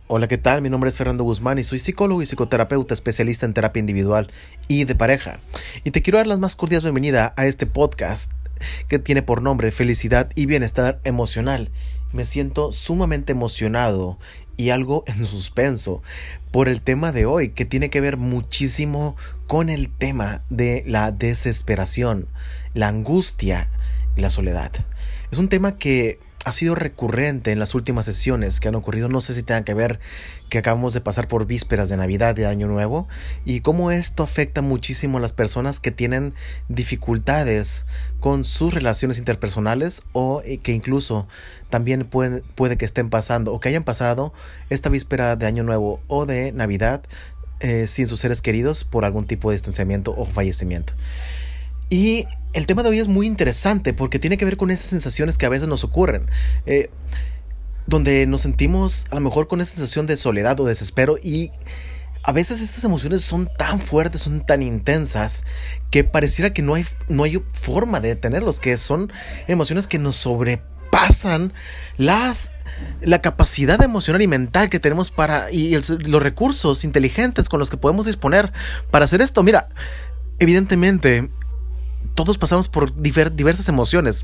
Hola, ¿qué tal? Mi nombre es Fernando Guzmán y soy psicólogo y psicoterapeuta especialista en terapia individual y de pareja. Y te quiero dar la más cordial bienvenida a este podcast que tiene por nombre Felicidad y Bienestar Emocional. Me siento sumamente emocionado y algo en suspenso por el tema de hoy, que tiene que ver muchísimo con el tema de la desesperación, la angustia y la soledad. Es un tema que ha sido recurrente en las últimas sesiones que han ocurrido. No sé si tengan que ver que acabamos de pasar por vísperas de Navidad, de Año Nuevo, y cómo esto afecta muchísimo a las personas que tienen dificultades con sus relaciones interpersonales o que incluso también puede que estén pasando o que hayan pasado esta víspera de Año Nuevo o de Navidad sin sus seres queridos por algún tipo de distanciamiento o fallecimiento. Y el tema de hoy es muy interesante porque tiene que ver con esas sensaciones que a veces nos ocurren, donde nos sentimos a lo mejor con esa sensación de soledad o desespero, y a veces estas emociones son tan fuertes, son tan intensas, que pareciera que no hay forma de detenerlos, que son emociones que nos sobrepasan la capacidad emocional y mental que tenemos los recursos inteligentes con los que podemos disponer para hacer esto. Mira, evidentemente todos pasamos por diversas emociones,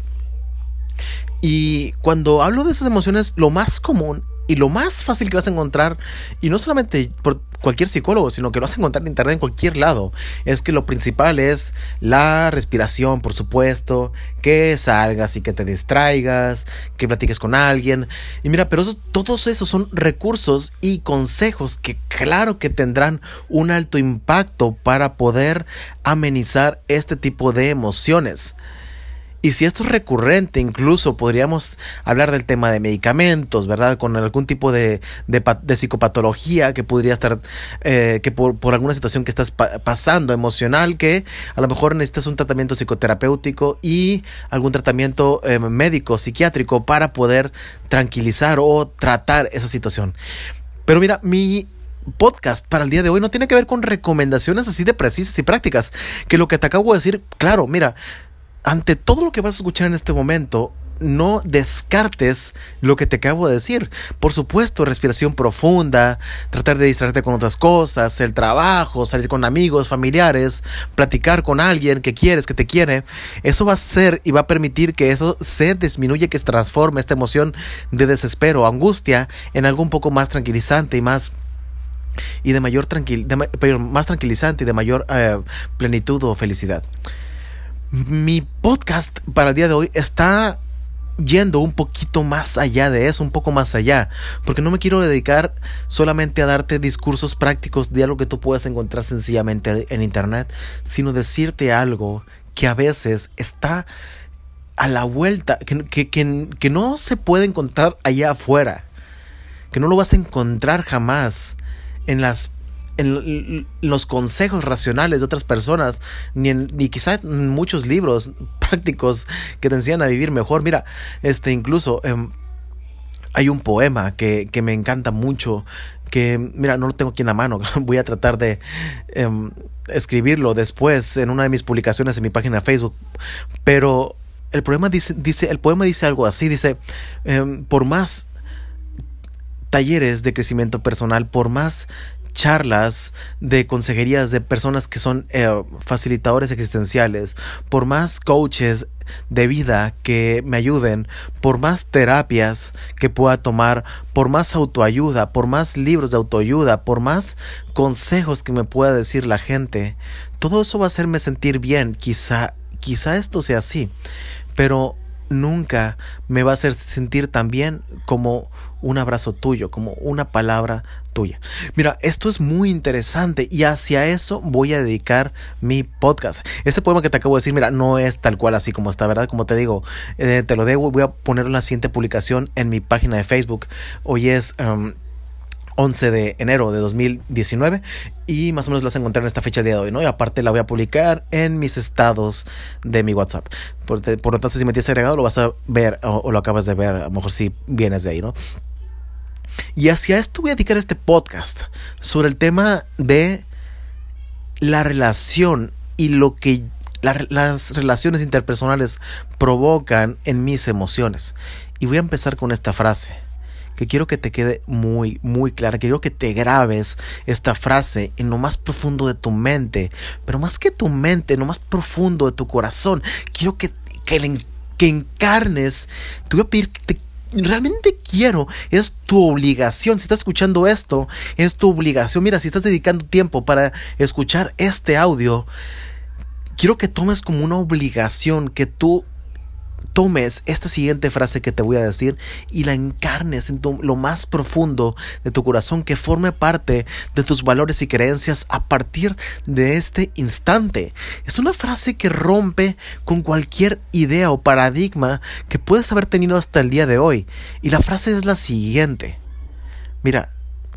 y cuando hablo de esas emociones, lo más común y lo más fácil que vas a encontrar, y no solamente por cualquier psicólogo, sino que lo vas a encontrar en internet en cualquier lado, es que lo principal es la respiración, por supuesto, que salgas y que te distraigas, que platiques con alguien. Y mira, pero todos esos son recursos y consejos que claro que tendrán un alto impacto para poder amenizar este tipo de emociones. Y si esto es recurrente, incluso podríamos hablar del tema de medicamentos, ¿verdad? Con algún tipo de psicopatología que podría estar, que por alguna situación que estás pasando emocional, que a lo mejor necesitas un tratamiento psicoterapéutico y algún tratamiento médico, psiquiátrico, para poder tranquilizar o tratar esa situación. Pero mira, mi podcast para el día de hoy no tiene que ver con recomendaciones así de precisas y prácticas, que lo que te acabo de decir, claro, mira, ante todo lo que vas a escuchar en este momento, no descartes lo que te acabo de decir. Por supuesto, respiración profunda, tratar de distraerte con otras cosas, el trabajo, salir con amigos, familiares, platicar con alguien que quieres, que te quiere. Eso va a ser y va a permitir que eso se disminuya, que se transforme esta emoción de desespero o angustia en algo un poco más tranquilizante más tranquilizante y de mayor plenitud o felicidad. Mi podcast para el día de hoy está yendo un poquito más allá de eso, un poco más allá, porque no me quiero dedicar solamente a darte discursos prácticos de algo que tú puedas encontrar sencillamente en internet, sino decirte algo que a veces está a la vuelta, que no se puede encontrar allá afuera, que no lo vas a encontrar jamás en los consejos racionales de otras personas, ni quizá en muchos libros prácticos que te enseñan a vivir mejor. Mira, incluso hay un poema que me encanta mucho, que mira, no lo tengo aquí en la mano, voy a tratar de escribirlo después en una de mis publicaciones en mi página de Facebook, pero el poema dice algo así, dice, por más talleres de crecimiento personal, por más charlas de consejerías de personas que son facilitadores existenciales, por más coaches de vida que me ayuden, por más terapias que pueda tomar, por más autoayuda, por más libros de autoayuda, por más consejos que me pueda decir la gente, todo eso va a hacerme sentir bien. Quizá esto sea así, pero nunca me va a hacer sentir tan bien como un abrazo tuyo, como una palabra tuya. Mira, esto es muy interesante y hacia eso voy a dedicar mi podcast. Este poema que te acabo de decir, mira, no es tal cual así como está, ¿verdad? Como te digo, te lo debo, voy a poner la siguiente publicación en mi página de Facebook. Hoy es 11 de enero de 2019 y más o menos la vas a encontrar en esta fecha de día de hoy, ¿no? Y aparte la voy a publicar en mis estados de mi WhatsApp. Por lo tanto, si me tienes agregado, lo vas a ver o lo acabas de ver, a lo mejor si vienes de ahí, ¿no? Y hacia esto voy a dedicar este podcast sobre el tema de la relación y lo que las relaciones interpersonales provocan en mis emociones. Y voy a empezar con esta frase que quiero que te quede muy, muy clara. Quiero que te grabes esta frase en lo más profundo de tu mente, pero más que tu mente, en lo más profundo de tu corazón. Quiero que encarnes. Te voy a pedir que realmente quiero, es tu obligación. Si estás escuchando esto, es tu obligación. Mira, si estás dedicando tiempo para escuchar este audio, quiero que tomes como una obligación que tú tomes esta siguiente frase que te voy a decir y la encarnes en lo más profundo de tu corazón, que forme parte de tus valores y creencias a partir de este instante. Es una frase que rompe con cualquier idea o paradigma que puedes haber tenido hasta el día de hoy. Y la frase es la siguiente. Mira,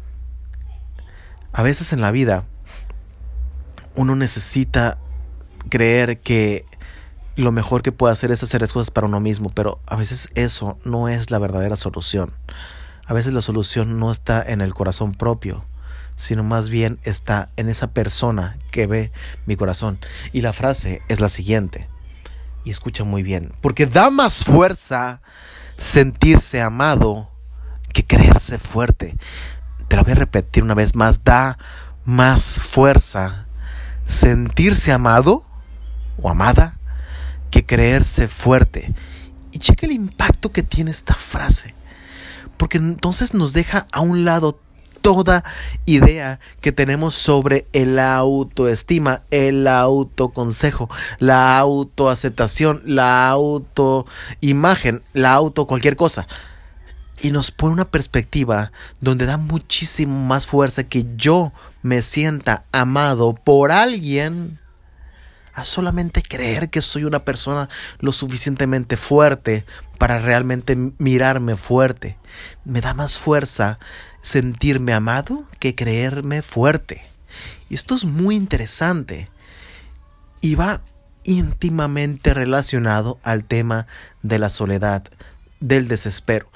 a veces en la vida uno necesita creer que lo mejor que puede hacer es hacer las cosas para uno mismo, pero a veces eso no es la verdadera solución. A veces la solución no está en el corazón propio, sino más bien está en esa persona que ve mi corazón. Y la frase es la siguiente, y escucha muy bien, porque da más fuerza sentirse amado que creerse fuerte. Te la voy a repetir una vez más, da más fuerza sentirse amado o amada que creerse fuerte. Y checa el impacto que tiene esta frase, porque entonces nos deja a un lado toda idea que tenemos sobre la autoestima, el autoconsejo, la autoaceptación, la autoimagen, cualquier cosa. Y nos pone una perspectiva donde da muchísimo más fuerza que yo me sienta amado por alguien a solamente creer que soy una persona lo suficientemente fuerte para realmente mirarme fuerte. Me da más fuerza sentirme amado que creerme fuerte. Y esto es muy interesante y va íntimamente relacionado al tema de la soledad, del desespero.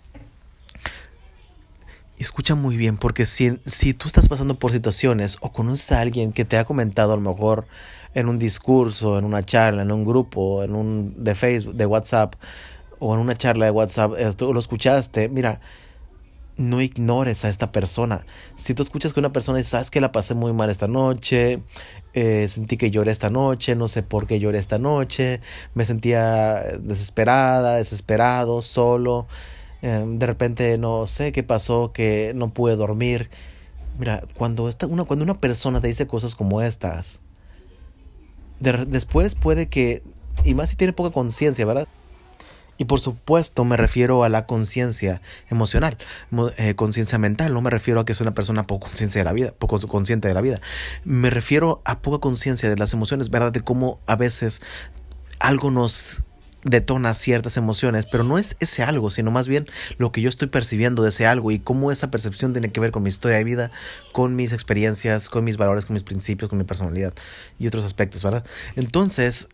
Escucha muy bien, porque si tú estás pasando por situaciones o conoces a alguien que te ha comentado a lo mejor en un discurso, en una charla, en un grupo, de Facebook, de WhatsApp, o en una charla de WhatsApp, tú lo escuchaste, mira, no ignores a esta persona. Si tú escuchas que una persona dice, sabes que la pasé muy mal esta noche, sentí que lloré esta noche, no sé por qué lloré esta noche, me sentía desesperado, solo, de repente no sé qué pasó, que no pude dormir. Mira, cuando una persona te dice cosas como estas, después puede que, y más si tiene poca conciencia, ¿verdad? Y por supuesto me refiero a la conciencia emocional, conciencia mental. No me refiero a que es una persona poco consciente de la vida. Me refiero a poca conciencia de las emociones, ¿verdad? De cómo a veces algo nos detona ciertas emociones, pero no es ese algo, sino más bien lo que yo estoy percibiendo de ese algo y cómo esa percepción tiene que ver con mi historia de vida, con mis experiencias, con mis valores, con mis principios, con mi personalidad y otros aspectos, ¿verdad? Entonces,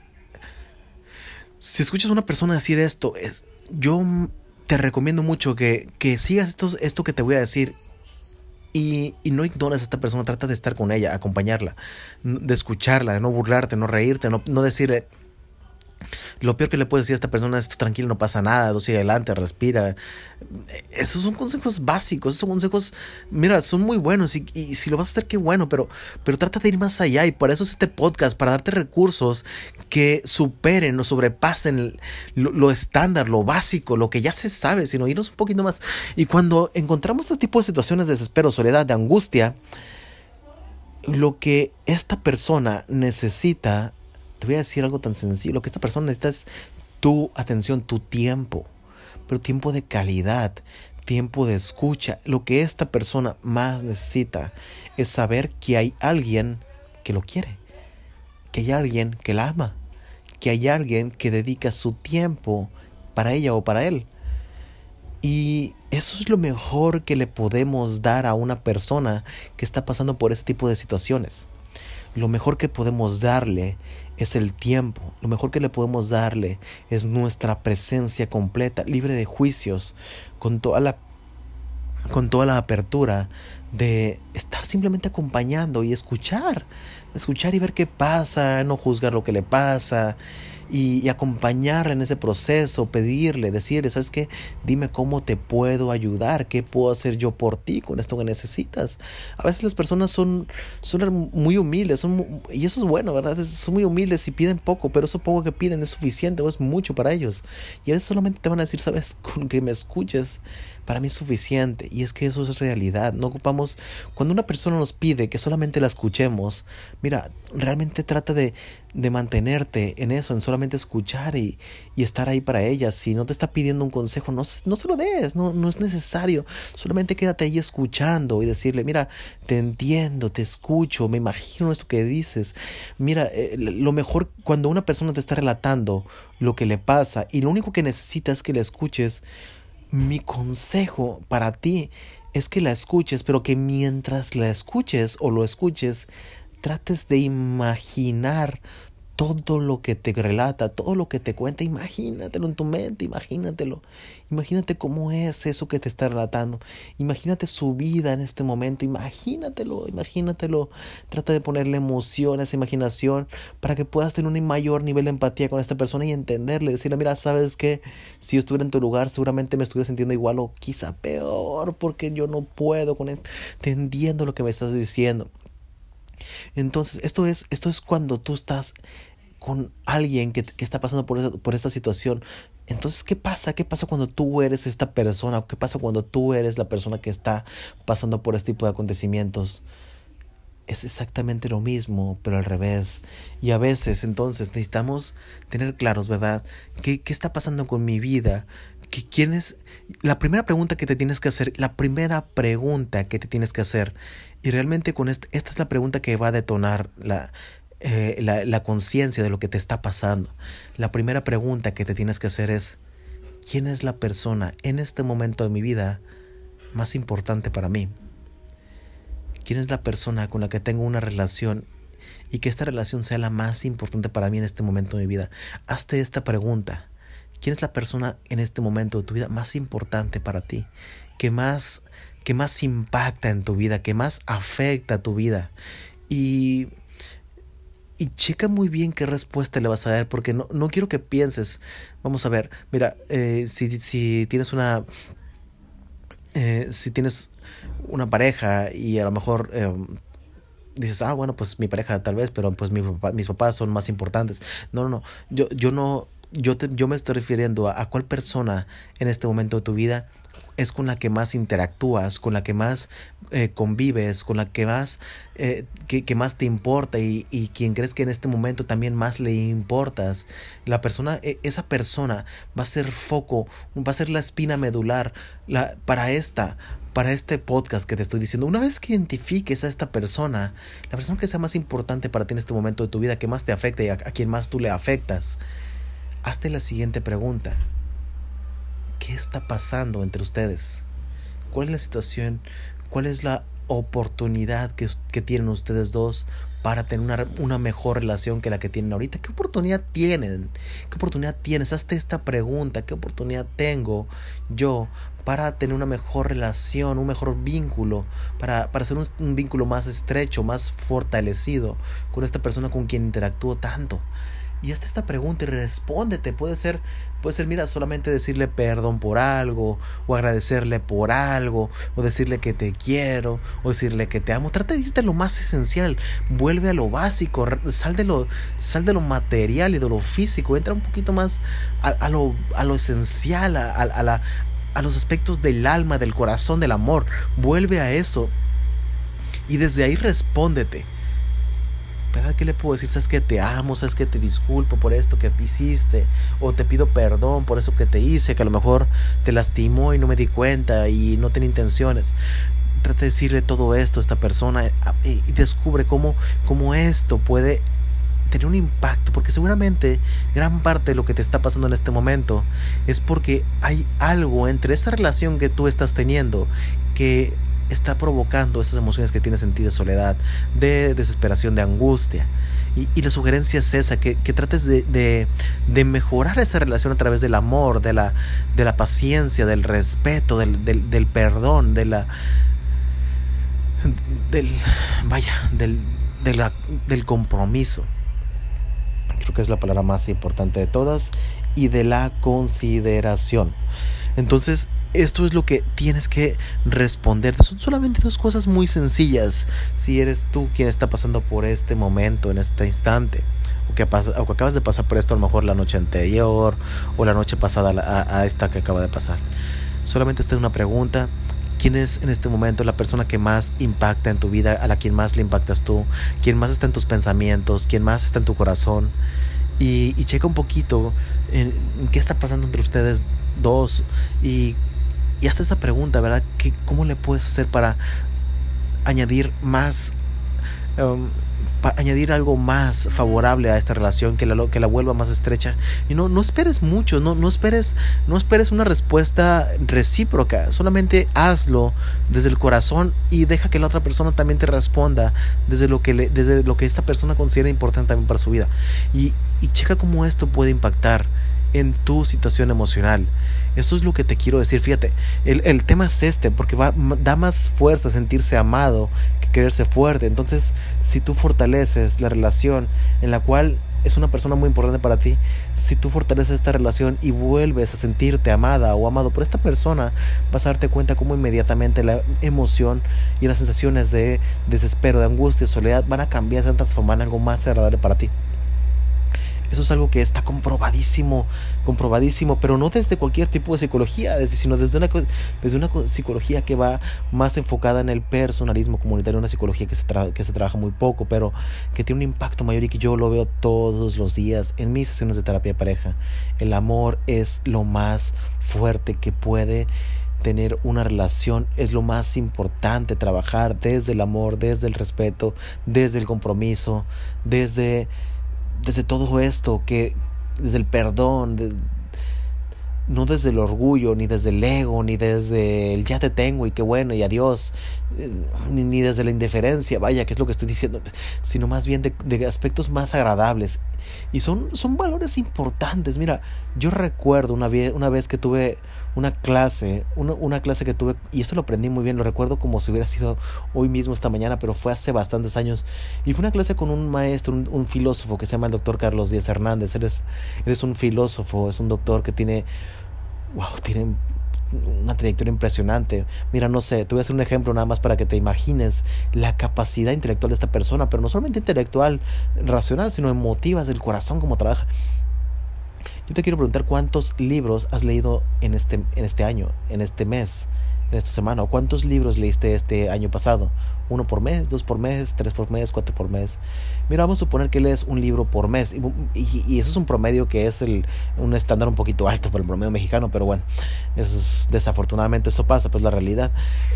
si escuchas a una persona decir esto, yo te recomiendo mucho que sigas esto que te voy a decir y no ignores a esta persona. Trata de estar con ella, acompañarla, de escucharla, de no burlarte, no reírte, no decirle. Lo peor que le puedes decir a esta persona es: tranquilo, no pasa nada, tú sigue adelante, respira. Esos son consejos básicos, esos son consejos, mira, son muy buenos y si lo vas a hacer, qué bueno, pero trata de ir más allá, y por eso es este podcast, para darte recursos que superen o sobrepasen lo estándar, lo básico, lo que ya se sabe, sino irnos un poquito más. Y cuando encontramos este tipo de situaciones de desespero, soledad, de angustia, lo que esta persona necesita, te voy a decir algo tan sencillo, lo que esta persona necesita es tu atención, tu tiempo, pero tiempo de calidad, tiempo de escucha. Lo que esta persona más necesita es saber que hay alguien que lo quiere, que hay alguien que la ama, que hay alguien que dedica su tiempo para ella o para él. Y eso es lo mejor que le podemos dar a una persona que está pasando por ese tipo de situaciones. Lo mejor que podemos darle es el tiempo. Lo mejor que le podemos darle es nuestra presencia completa, libre de juicios, con toda la apertura de estar simplemente acompañando y escuchar y ver qué pasa, no juzgar lo que le pasa y acompañarle en ese proceso, pedirle, decirle, ¿sabes qué? Dime cómo te puedo ayudar, qué puedo hacer yo por ti con esto que necesitas. A veces las personas son muy humildes, y eso es bueno, ¿verdad? Son muy humildes y piden poco, pero eso poco que piden es suficiente o es mucho para ellos. Y a veces solamente te van a decir, ¿sabes? Con que me escuches, para mí es suficiente. Y es que eso es realidad. No ocupamos, cuando una persona nos pide que solamente la escuchemos, mira, realmente trata de mantenerte en eso, en solamente escuchar y estar ahí para ella. Si no te está pidiendo un consejo, no se lo des, no es necesario. Solamente quédate ahí escuchando y decirle, mira, te entiendo, te escucho, me imagino eso que dices. Mira, lo mejor cuando una persona te está relatando lo que le pasa y lo único que necesita es que le escuches, mi consejo para ti es que la escuches, pero que mientras la escuches o lo escuches, trates de imaginar todo lo que te relata, todo lo que te cuenta. Imagínatelo en tu mente, imagínatelo. Imagínate cómo es eso que te está relatando. Imagínate su vida en este momento, imagínatelo. Trata de ponerle emoción a esa imaginación para que puedas tener un mayor nivel de empatía con esta persona y entenderle, decirle, mira, ¿sabes qué? Si yo estuviera en tu lugar, seguramente me estuviera sintiendo igual o quizá peor, porque yo no puedo con esto. Te entiendo lo que me estás diciendo. Entonces, esto es cuando tú estás con alguien que está pasando por esta situación. Entonces, ¿qué pasa? ¿Qué pasa cuando tú eres esta persona? ¿Qué pasa cuando tú eres la persona que está pasando por este tipo de acontecimientos? Es exactamente lo mismo, pero al revés. Y a veces, entonces, necesitamos tener claros, ¿verdad? ¿Qué está pasando con mi vida? ¿Quién es? La primera pregunta que te tienes que hacer, y realmente con esta es la pregunta que va a detonar la conciencia de lo que te está pasando. La primera pregunta que te tienes que hacer es, ¿quién es la persona en este momento de mi vida más importante para mí? ¿Quién es la persona con la que tengo una relación y que esta relación sea la más importante para mí en este momento de mi vida? Hazte esta pregunta. ¿Quién es la persona en este momento de tu vida más importante para ti? ¿Qué más impacta en tu vida? ¿Qué más afecta a tu vida? Y checa muy bien qué respuesta le vas a dar, porque no quiero que pienses. Vamos a ver, mira, si tienes una pareja y a lo mejor dices, bueno, pues mi pareja tal vez, pero pues mis papás son más importantes. No. Yo me estoy refiriendo a cuál persona en este momento de tu vida es con la que más interactúas, con la que más convives, con la que más que más te importa y quien crees que en este momento también más le importas. Esa persona va a ser foco, va a ser la espina medular para este podcast que te estoy diciendo. Una vez que identifiques a esta persona, la persona que sea más importante para ti en este momento de tu vida, que más te afecta y a quien más tú le afectas, hazte la siguiente pregunta. ¿Qué está pasando entre ustedes? ¿Cuál es la situación? ¿Cuál es la oportunidad que tienen ustedes dos para tener una mejor relación que la que tienen ahorita? ¿Qué oportunidad tienen? ¿Qué oportunidad tienes? Hazte esta pregunta. ¿Qué oportunidad tengo yo para tener una mejor relación, un mejor vínculo, para hacer un vínculo más estrecho, más fortalecido con esta persona con quien interactúo tanto? Y hazte esta pregunta y respóndete. Puede ser, mira, solamente decirle perdón por algo, o agradecerle por algo, o decirle que te quiero, o decirle que te amo. Trata de irte a lo más esencial. Vuelve a lo básico. Sal de lo material y de lo físico. Entra un poquito más a lo esencial, a los aspectos del alma, del corazón, del amor. Vuelve a eso. Y desde ahí respóndete. ¿Verdad? ¿Qué le puedo decir? ¿Sabes que te amo? ¿Sabes que te disculpo por esto que hiciste? O te pido perdón por eso que te hice, que a lo mejor te lastimó y no me di cuenta y no tenía intenciones. Trata de decirle todo esto a esta persona y descubre cómo esto puede tener un impacto, porque seguramente gran parte de lo que te está pasando en este momento es porque hay algo entre esa relación que tú estás teniendo que está provocando esas emociones que tienes en ti de soledad, de desesperación, de angustia. Y la sugerencia es esa, que trates de mejorar esa relación a través del amor, de la paciencia, del respeto, del perdón, del, vaya, del compromiso. Creo que es la palabra más importante de todas, y de la consideración. Entonces, esto es lo que tienes que responder. Son solamente dos cosas muy sencillas. Si eres tú quien está pasando por este momento, en este instante, o que acabas de pasar por esto a lo mejor la noche anterior o la noche pasada a esta que acaba de pasar. Solamente esta es una pregunta. ¿Quién es en este momento la persona que más impacta en tu vida, a la quien más le impactas tú? ¿Quién más está en tus pensamientos? ¿Quién más está en tu corazón? Y checa un poquito en qué está pasando entre ustedes dos. Y hasta esta pregunta, ¿verdad? ¿Cómo le puedes hacer para añadir más, para añadir algo más favorable a esta relación, que la vuelva más estrecha? Y no esperes mucho, no esperes una respuesta recíproca. Solamente hazlo desde el corazón y deja que la otra persona también te responda desde lo que esta persona considera importante también para su vida. Y checa cómo esto puede impactar en tu situación emocional. Esto es lo que te quiero decir. Fíjate, el tema es porque da más fuerza sentirse amado que quererse fuerte. Entonces, si tú fortaleces la relación en la cual es una persona muy importante para ti, si tú fortaleces esta relación y vuelves a sentirte amada o amado por esta persona, vas a darte cuenta cómo inmediatamente la emoción y las sensaciones de desespero, de angustia, de soledad van a cambiar, se van a transformar en algo más agradable para ti. Eso es algo que está comprobadísimo, pero no desde cualquier tipo de psicología, sino desde una psicología que va más enfocada en el personalismo comunitario, una psicología que se trabaja muy poco, pero que tiene un impacto mayor y que yo lo veo todos los días en mis sesiones de terapia de pareja. El amor es lo más fuerte que puede tener una relación, es lo más importante, trabajar desde el amor, desde el respeto, desde el compromiso, desde todo esto, desde el perdón, no desde el orgullo, ni desde el ego, ni desde el ya te tengo y qué bueno y adiós, ni desde la indiferencia, vaya, que es lo que estoy diciendo, sino más bien de aspectos más agradables. Y son valores importantes. Mira, yo recuerdo una vez que tuve una clase que tuve, y esto lo aprendí muy bien, lo recuerdo como si hubiera sido hoy mismo, esta mañana, pero fue hace bastantes años, y fue una clase con un maestro, un filósofo que se llama el doctor Carlos Díaz Hernández. Él es un filósofo, es un doctor que tiene una trayectoria impresionante. Mira, no sé, te voy a hacer un ejemplo nada más para que te imagines la capacidad intelectual de esta persona, pero no solamente intelectual, racional, sino emotiva, del corazón, cómo trabaja. Yo te quiero preguntar cuántos libros has leído en este año, en este mes, en esta semana, o cuántos libros leíste este año pasado. 1 por mes, 2 por mes, 3 por mes, 4 por mes. Mira, vamos a suponer que lees un libro por mes, y eso es un promedio que es un estándar un poquito alto para el promedio mexicano, pero bueno, desafortunadamente eso pasa, pues la realidad.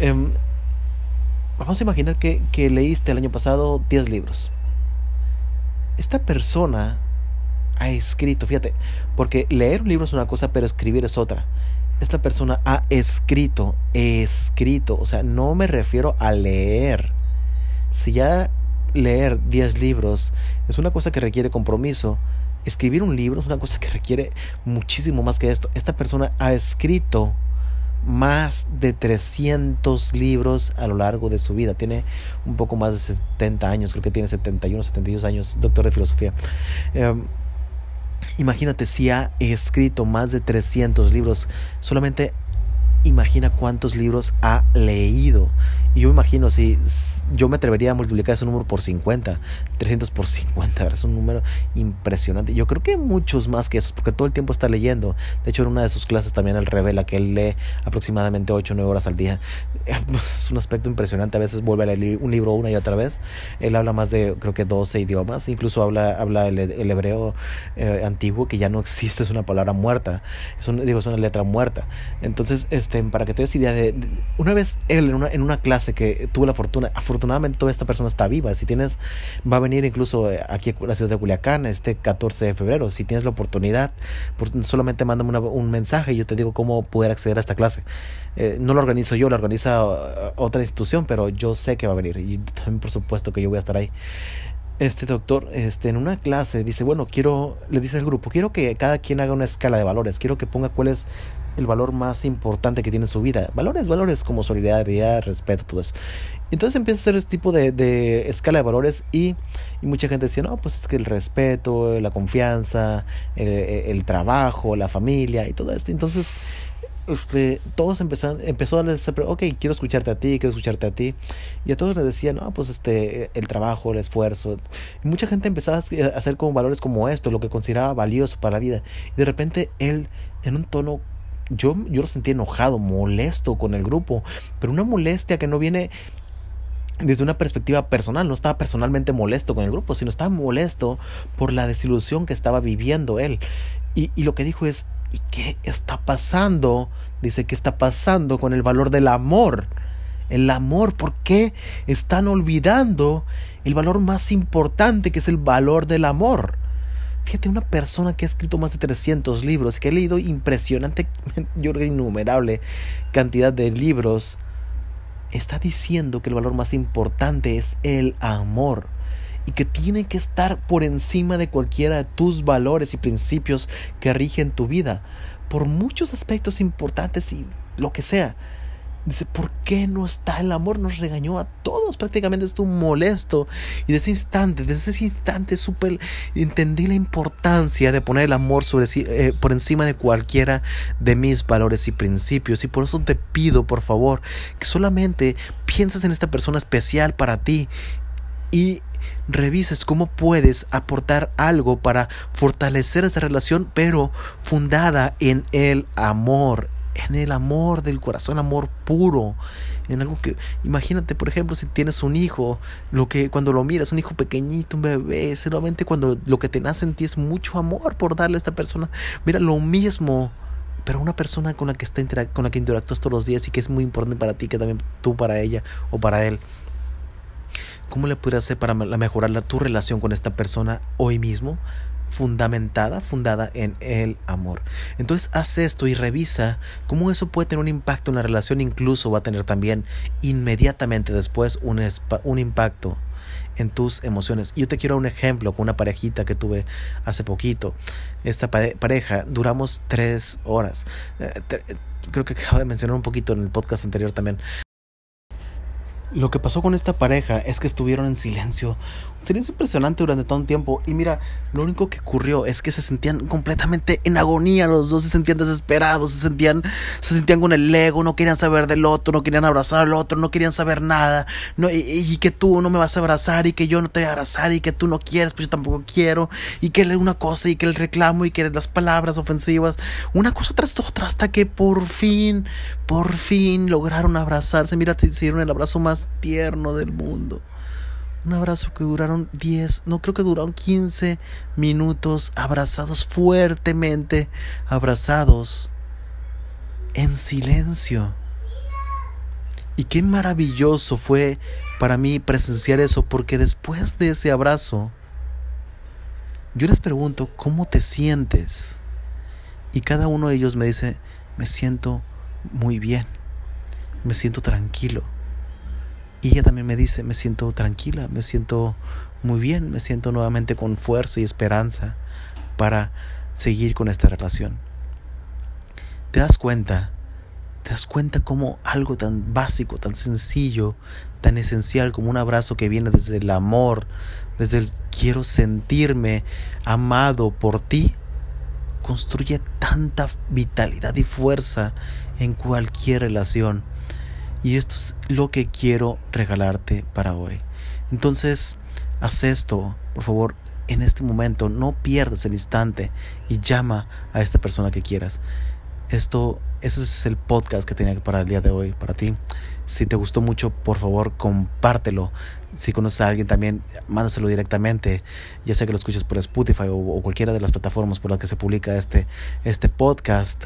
Vamos a imaginar que leíste el año pasado 10 libros. Esta persona ha escrito, fíjate, porque leer un libro es una cosa, pero escribir es otra. Esta persona ha escrito, o sea, no me refiero a leer. Si ya leer 10 libros es una cosa que requiere compromiso, escribir un libro es una cosa que requiere muchísimo más que esto. Esta persona ha escrito más de 300 libros a lo largo de su vida. Tiene un poco más de 70 años, creo que tiene 71, 72 años, doctor de filosofía. Imagínate, si ha escrito más de 300 libros, solamente imagina cuántos libros ha leído. Y yo imagino, si yo me atrevería a multiplicar ese número por 50, 300 por 50, ¿verdad? Es un número impresionante. Yo creo que muchos más que esos, porque todo el tiempo está leyendo. De hecho, en una de sus clases también él revela que él lee aproximadamente 8 o 9 horas al día. Es un aspecto impresionante. A veces vuelve a leer un libro una y otra vez. Él habla más de, creo que 12 idiomas. Incluso habla el hebreo antiguo, que ya no existe, es una palabra muerta. Es una letra muerta. Entonces, para que te des idea de una vez él en una clase que tuve la fortuna, afortunadamente toda esta persona está viva. Si tienes, va a venir incluso aquí a la ciudad de Culiacán este 14 de febrero. Si tienes la oportunidad, solamente mándame un mensaje y yo te digo cómo poder acceder a esta clase. No lo organizo yo, lo organiza otra institución, pero yo sé que va a venir, y también por supuesto que yo voy a estar ahí. Este doctor, en una clase dice, bueno, le dice al grupo, quiero que cada quien haga una escala de valores, quiero que ponga cuál es el valor más importante que tiene en su vida. Valores como solidaridad, respeto, todo eso. Entonces empieza a hacer este tipo de escala de valores y mucha gente decía, no, pues es que el respeto, la confianza, el trabajo, la familia y todo esto. Entonces todos empezó a decir, ok, quiero escucharte a ti, y a todos les decía, no, pues el trabajo, el esfuerzo, y mucha gente empezaba a hacer como valores como esto, lo que consideraba valioso para la vida, y de repente él, en un tono, yo lo sentí enojado, molesto con el grupo, pero una molestia que no viene desde una perspectiva personal. No estaba personalmente molesto con el grupo, sino estaba molesto por la desilusión que estaba viviendo él. Y lo que dijo es, ¿y qué está pasando? Dice, ¿qué está pasando con el valor del amor? El amor, ¿por qué están olvidando el valor más importante, que es el valor del amor? Fíjate, una persona que ha escrito más de 300 libros, que ha leído impresionante, yo creo, innumerable cantidad de libros, está diciendo que el valor más importante es el amor, y que tiene que estar por encima de cualquiera de tus valores y principios que rigen tu vida, por muchos aspectos importantes y lo que sea. Dice, ¿por qué no está el amor? Nos regañó a todos, prácticamente estuvo molesto. Y desde ese instante entendí la importancia de poner el amor por encima de cualquiera de mis valores y principios. Y por eso te pido, por favor, que solamente pienses en esta persona especial para ti y revises cómo puedes aportar algo para fortalecer esa relación, pero fundada en el amor. En el amor del corazón, amor puro, en algo que, imagínate, por ejemplo, si tienes un hijo, cuando lo miras, un hijo pequeñito, un bebé, solamente cuando lo que te nace en ti es mucho amor por darle a esta persona. Mira, lo mismo, pero una persona con la que interactúas todos los días y que es muy importante para ti, que también tú para ella o para él. ¿Cómo le puedes hacer para mejorar tu relación con esta persona hoy mismo? Fundada en el amor. Entonces haz esto y revisa cómo eso puede tener un impacto en la relación. Incluso va a tener también inmediatamente después un impacto en tus emociones. Yo te quiero dar un ejemplo con una parejita que tuve hace poquito. Esta pareja duramos 3 horas. Creo que acabo de mencionar un poquito en el podcast anterior también. Lo que pasó con esta pareja es que estuvieron en silencio. Un silencio impresionante durante todo un tiempo. Y mira, lo único que ocurrió es que se sentían completamente en agonía. Los dos se sentían desesperados, se sentían con el ego. No querían saber del otro, no querían abrazar al otro, no querían saber nada. Y que tú no me vas a abrazar, y que yo no te voy a abrazar, y que tú no quieres, pues yo tampoco quiero. Y que una cosa, y que el reclamo, y que las palabras ofensivas. Una cosa tras otra, hasta que por fin lograron abrazarse. Mira, te hicieron el abrazo más tierno del mundo. Un abrazo que duraron 15 minutos abrazados, fuertemente abrazados, en silencio. Y qué maravilloso fue para mí presenciar eso, porque después de ese abrazo yo les pregunto, ¿cómo te sientes? Y cada uno de ellos me dice, me siento muy bien, me siento tranquilo. Y ella también me dice, me siento tranquila, me siento muy bien, me siento nuevamente con fuerza y esperanza para seguir con esta relación. ¿Te das cuenta cómo algo tan básico, tan sencillo, tan esencial como un abrazo que viene desde el amor, desde el quiero sentirme amado por ti, construye tanta vitalidad y fuerza en cualquier relación? Y esto es lo que quiero regalarte para hoy. Entonces, haz esto, por favor, en este momento. No pierdas el instante y llama a esta persona que quieras. Ese es el podcast que tenía para el día de hoy, para ti. Si te gustó mucho, por favor, compártelo. Si conoces a alguien también, mándaselo directamente. Ya sea que lo escuches por Spotify o cualquiera de las plataformas por las que se publica este podcast.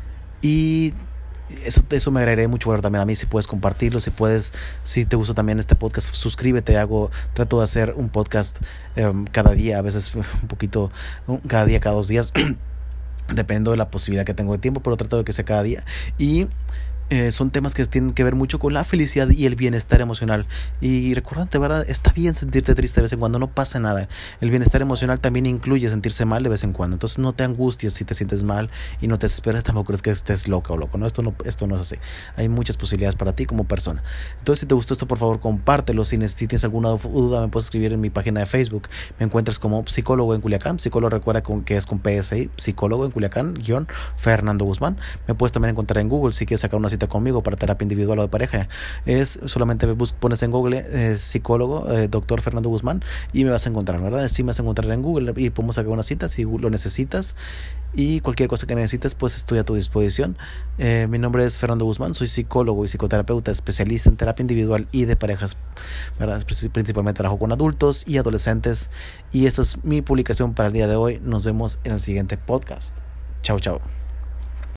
Y eso me agregaría mucho valor también a mí, si puedes compartirlo, si te gusta también este podcast, suscríbete. Trato de hacer un podcast cada día, a veces un poquito, cada día, cada 2 días. Dependo de la posibilidad que tengo de tiempo, pero trato de que sea cada día. Y son temas que tienen que ver mucho con la felicidad y el bienestar emocional. Y recuérdate, ¿verdad? Está bien sentirte triste de vez en cuando, no pasa nada. El bienestar emocional también incluye sentirse mal de vez en cuando. Entonces no te angusties si te sientes mal y no te desesperes, tampoco es que estés loca o loco. Esto no es así. Hay muchas posibilidades para ti como persona. Entonces, si te gustó esto, por favor, compártelo. Si tienes alguna duda, me puedes escribir en mi página de Facebook. Me encuentras como Psicólogo en Culiacán. Psicólogo, recuerda que es con PSI, Psicólogo en Culiacán, Fernando Guzmán. Me puedes también encontrar en Google si quieres sacar una cita conmigo para terapia individual o de pareja. Solamente pones en Google psicólogo, doctor Fernando Guzmán, y me vas a encontrar, ¿verdad? Sí, me vas a encontrar en Google y podemos sacar una cita si lo necesitas, y cualquier cosa que necesites, pues estoy a tu disposición. Mi nombre es Fernando Guzmán, soy psicólogo y psicoterapeuta, especialista en terapia individual y de parejas, ¿verdad? Principalmente trabajo con adultos y adolescentes, y esta es mi publicación para el día de hoy. Nos vemos en el siguiente podcast. Chao, chao.